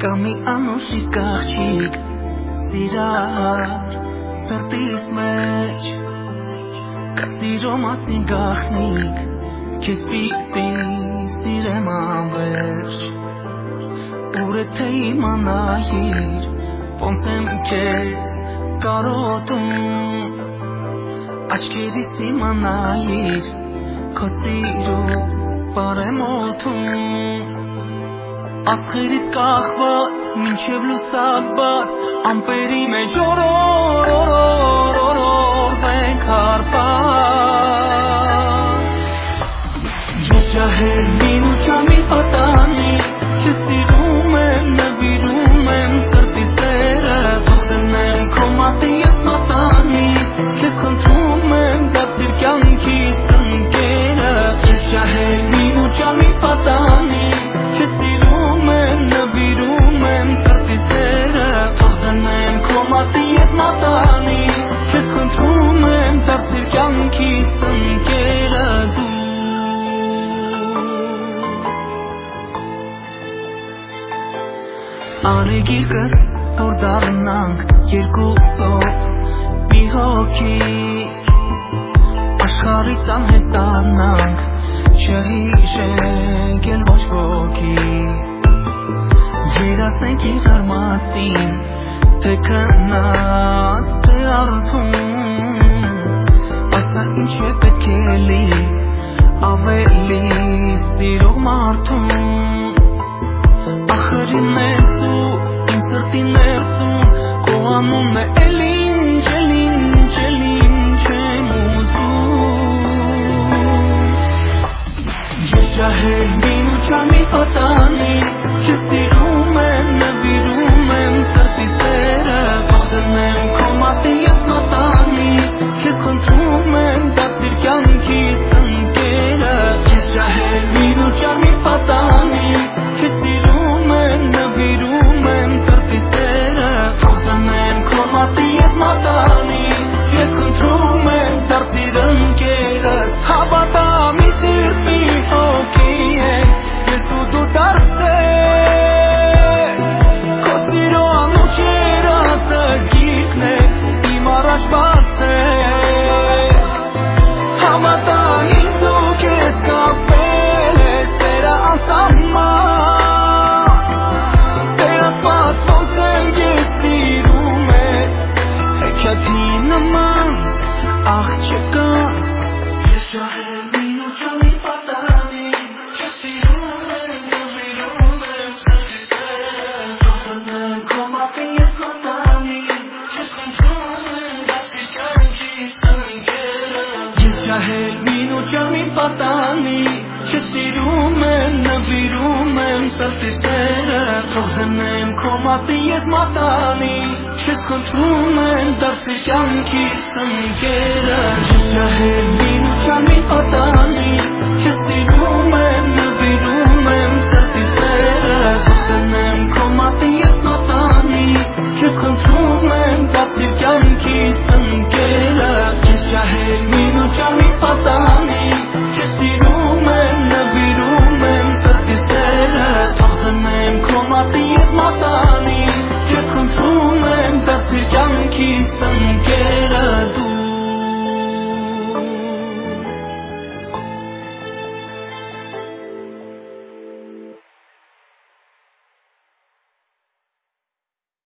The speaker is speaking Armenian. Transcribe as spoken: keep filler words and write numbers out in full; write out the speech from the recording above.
Կամի անուշի կաղջիկ սիրար սրտիս մեջ Սիրո մասին գաղտնիք Քեզ պիտի սիրեմ անվերջ Ուր է թե իմանայիր Ոնց եմ քեզ կարոտում Աչքերից իմանայիր Քո սիրուց բարեմոթում Ափերից կախված մինչև լուսաբաց Ամպերի մեջ օրորորորորորվենք հարբած Ես ջահել մինուչան մի պատանի Քեզ սիրում եմ, նվիրում եմ սրտիս տերը Թող դնեմ քո մատը ես մատանի Քեզ խնդրում եմ դարձիր կյանքիս ընկերը Ես ջահել մինուչան մի պատանի Քեզ սիրում եմ, նվիրում եմ սրտիս տերը Թող դնեմ քո մատը ես մատանի Քեզ խնդրում եմ դարձիր կյանքիս ընկերը դու Արեգիրկս որ դառնանք երկուսով մի հոգի Աշխարհից անհետանանք չհիշենք էլ ոչ ոքի Երազենք իրար մասին թե քնած թե արթուն Ասա ինչ է պետք է լի ավելի սիրող մարդուն Ախր իմ ներսում, իմ սրտի ներսում Քո անունն է էլ ինչ, էլ ինչ, էլ ինչ եմ ուզում Ես ջահել մինուչան մի պատանի Քեզ սիրում եմ, նվիրում եմ սրտիս տերը Թող դնեմ քո մատը ես մատանի Քեզ խնդրում եմ դարձիր կյանքիս ընկերը Ես ջահել մինուչան մի պատանի Քեզ սիրում եմ, նվիրում եմ սրտիս տերը Թող դնեմ քո մատը ես մատանի Քեզ խնդրում եմ դարձիր ընկերս Հավատամ ի սիրտ մի հոգի ենք Ես ու դու դարձեք Քո սիրո անուշերածը գիրկն է Իմ առաջ բացեք Հավատամ ինձ ու քեզ կապել է Սերը անսահման Տեղացված ոնց եմ ես սիրում է Հեքիաթի նման աղջկա Ես ջահել մինուչան մի պատանի Քեզ սիրում եմ, նվիրում եմ սրտիս տերը Թող դնեմ քո մատը ես մատանի Քեզ խնդրում եմ դարձիր կյանքիս ընկերը Ես ջահել մինուչան մի պատանի Քեզ սիրում եմ, նվիրում եմ սրտիս տերը Թող դնեմ քո մատը ես մատանի Քեզ խնդրում եմ դարձիր կյանքիս ընկերը Ես ջահել մինուչան մի պատանի Քեզ սիրում եմ, նվիրում եմ սրտիս տերը Թող դնեմ